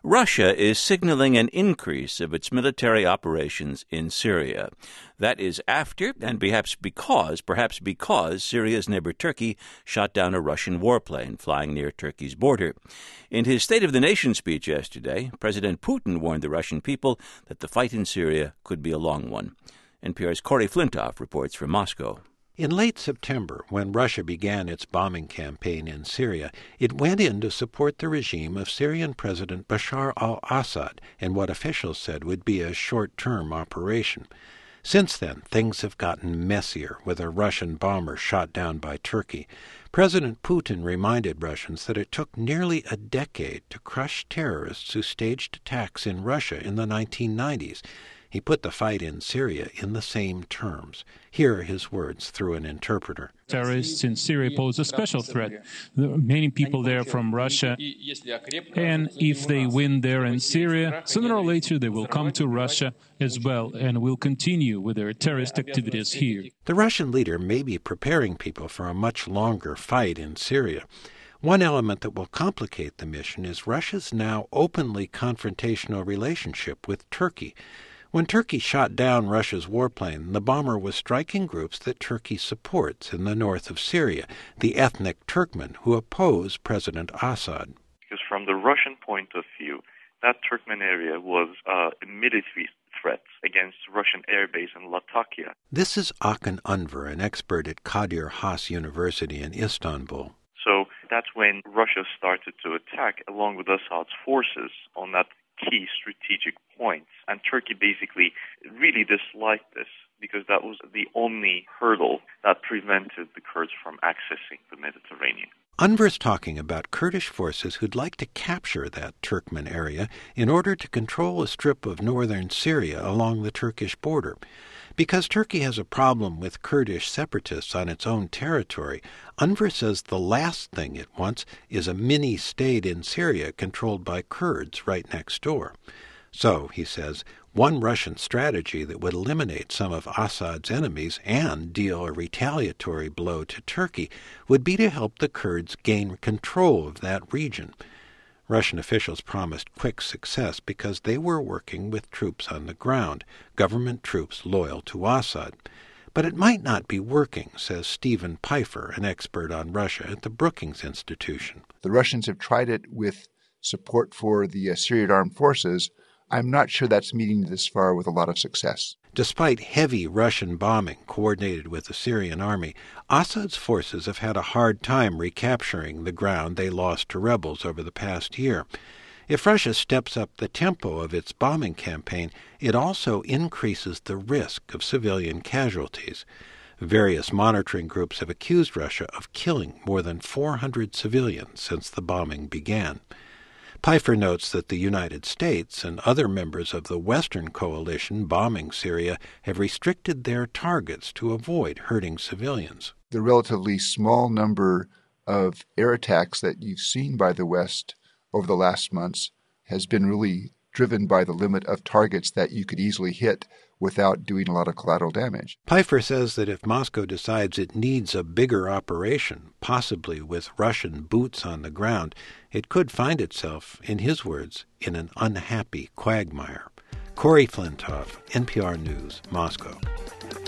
Russia is signaling an increase of its military operations in Syria. That is after, and perhaps because Syria's neighbor Turkey shot down a Russian warplane flying near Turkey's border. In his State of the Nation speech yesterday, President Putin warned the Russian people that the fight in Syria could be a long one. NPR's Corey Flintoff reports from Moscow. In late September, when Russia began its bombing campaign in Syria, it went in to support the regime of Syrian President Bashar al-Assad in what officials said would be a short-term operation. Since then, things have gotten messier, with a Russian bomber shot down by Turkey. President Putin reminded Russians that it took nearly a decade to crush terrorists who staged attacks in Russia in the 1990s. He put the fight in Syria in the same terms. Here are his words through an interpreter. Terrorists in Syria pose a special threat. There are many people there from Russia, and if they win there in Syria, sooner or later they will come to Russia as well and will continue with their terrorist activities here. The Russian leader may be preparing people for a much longer fight in Syria. One element that will complicate the mission is Russia's now openly confrontational relationship with Turkey. When Turkey shot down Russia's warplane, the bomber was striking groups that Turkey supports in the north of Syria, the ethnic Turkmen who oppose President Assad. Because from the Russian point of view, that Turkmen area was a military threat against Russian airbase in Latakia. This is Akın Unver, an expert at Kadir Has University in Istanbul. So that's when Russia started to attack along with Assad's forces on that key strategic points. And Turkey basically really disliked this because that was the only hurdle that prevented the Kurds from accessing the Mediterranean. Unver's talking about Kurdish forces who'd like to capture that Turkmen area in order to control a strip of northern Syria along the Turkish border. Because Turkey has a problem with Kurdish separatists on its own territory, Unver says the last thing it wants is a mini-state in Syria controlled by Kurds right next door. So, he says, one Russian strategy that would eliminate some of Assad's enemies and deal a retaliatory blow to Turkey would be to help the Kurds gain control of that region. Russian officials promised quick success because they were working with troops on the ground, government troops loyal to Assad. But it might not be working, says Stephen Pfeiffer, an expert on Russia at the Brookings Institution. The Russians have tried it with support for the Syrian armed forces. I'm not sure that's meeting this far with a lot of success. Despite heavy Russian bombing coordinated with the Syrian army, Assad's forces have had a hard time recapturing the ground they lost to rebels over the past year. If Russia steps up the tempo of its bombing campaign, it also increases the risk of civilian casualties. Various monitoring groups have accused Russia of killing more than 400 civilians since the bombing began. Pfeiffer notes that the United States and other members of the Western coalition bombing Syria have restricted their targets to avoid hurting civilians. The relatively small number of air attacks that you've seen by the West over the last months has been really driven by the limit of targets that you could easily hit without doing a lot of collateral damage. Pfeiffer says that if Moscow decides it needs a bigger operation, possibly with Russian boots on the ground, it could find itself, in his words, in an unhappy quagmire. Corey Flintoff, NPR News, Moscow.